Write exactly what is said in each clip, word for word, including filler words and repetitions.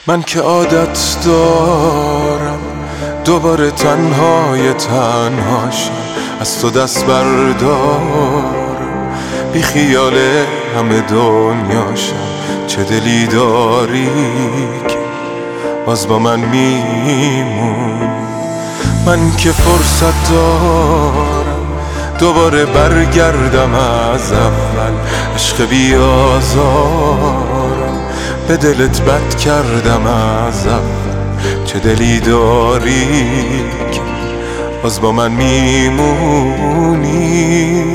من که عادت دارم دوباره تنهای تنهاشم، از تو دست بردارم، بی خیال همه دنیاشم. چه دلی داری که باز با من میمون؟ من که فرصت دارم دوباره برگردم از اول، عشق بیازارم، به دلت بد کردم از اول. چه دلی داری که باز با من میمونی؟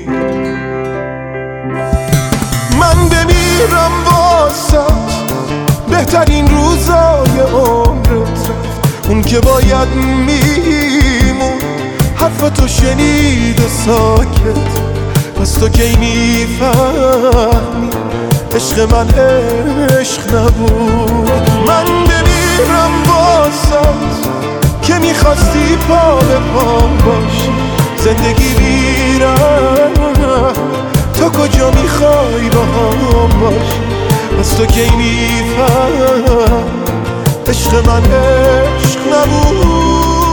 من بمیرم واسه بهترین روزای عمرت رفت، اون که باید میمون حرفتو شنید و ساکت. پس تو کی میفهمی عشق من عشق نبود؟ من بمیرم واسات که میخواستی پا به پام باشی، زندگی بیرم تو کجا میخوای با هم باشی؟ پس تو کی میفهم عشق من عشق نبود؟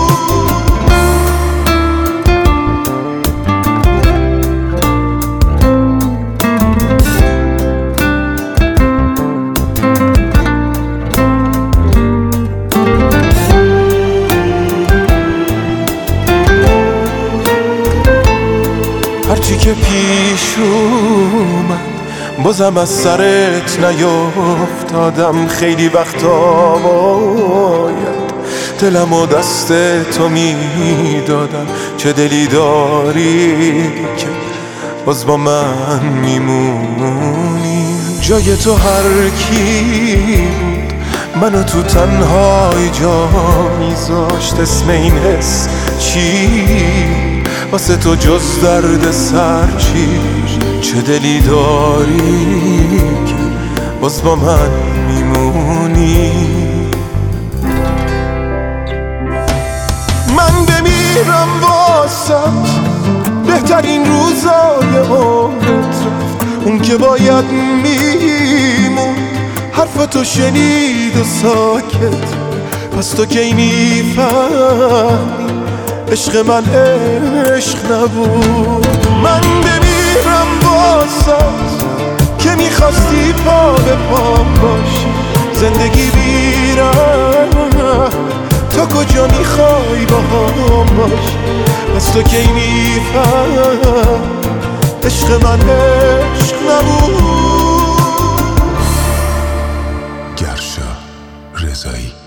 هرچی که پیش اومد بازم از سرت نیافتادم. خیلی وقتا باید دلم و دست تو میدادم. چه دلی داری که باز با من میمونی؟ جای تو هر کی بود منو تو تنهای جا میذاشت. اسم این حس چی واسه تو جز درد سر چی؟ چه دلی داری که باز با من میمونی؟ من بمیرم واسط بهترین روزای عمرت رفت، اون که باید میمون حرفتو شنید و ساکت. پس تو کی میفهمی عشق من عشق نبود؟ من بمیرم واسات که میخواستی پا به پام باشی، زندگی بیرم تو کجا میخوای با هم باشی؟ پس تو کی میفهم عشق من عشق نبود؟ گرشا رضایی.